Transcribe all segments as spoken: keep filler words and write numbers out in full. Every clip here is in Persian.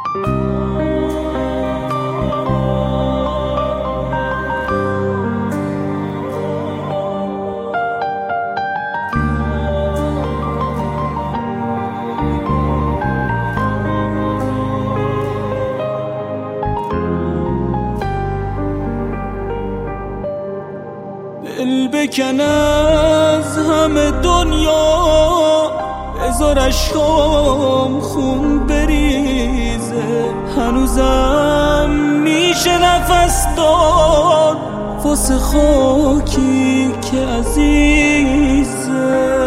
دل بکن از همه دنیا، بذار اشکام خون بریزه. هنوزم میشه نفس داد واسه خاکی که عزیزه.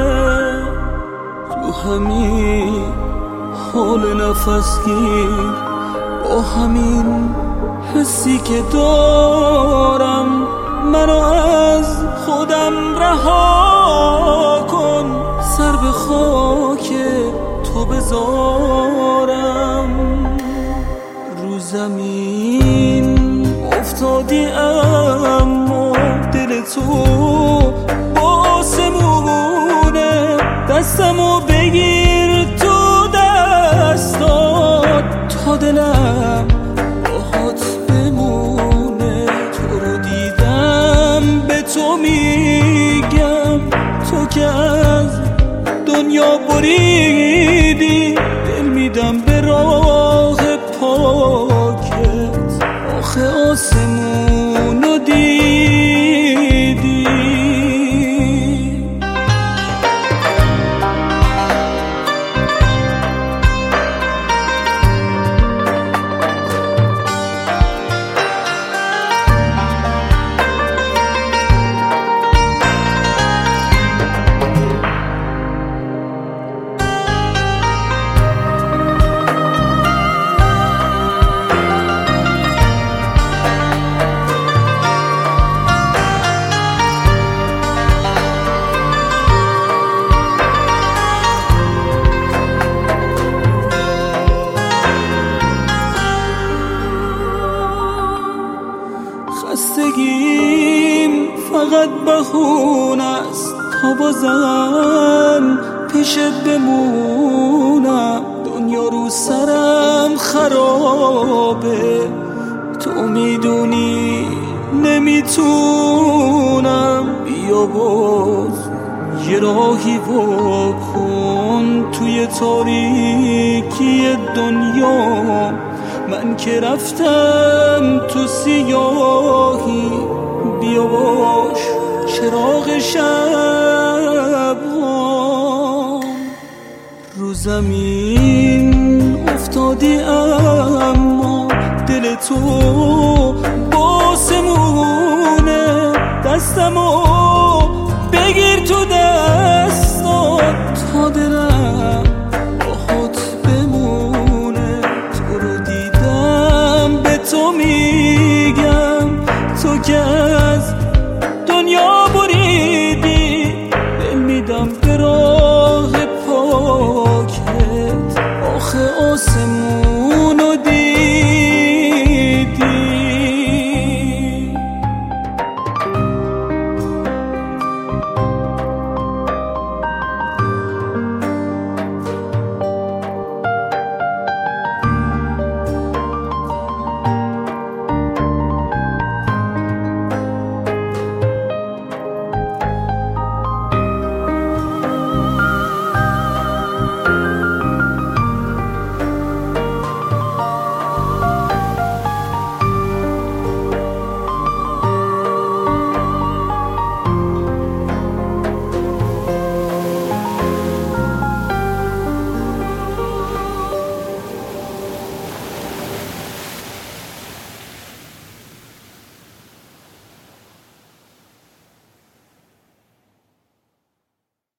تو همین حال نفس گیر، با همین حسی که دارم، منو از خودم رها کن. سر به خاک تو بذارم. رو زمین افتادی اما دل تو آسمونه. دستمو بگیر تو دستات تا دلم باهات بمونه. تو رو دیدم به تو میگم، تو که از دنیا بریدی. دل میدم به راه پاکت، آخه آسمونو دیدی. خستگیم فقط بهونه است تا بازم پیشت بمونم. دنیا رو سرم خرابه، تو میدونی نمیتونم. بیا باز یه راهی واکن توی تاریکی دنیا. من که رفتم تو سیاهی، بیا باش چراغ شب ها. رو زمین افتادی اما دل تو باسمونه. دستمو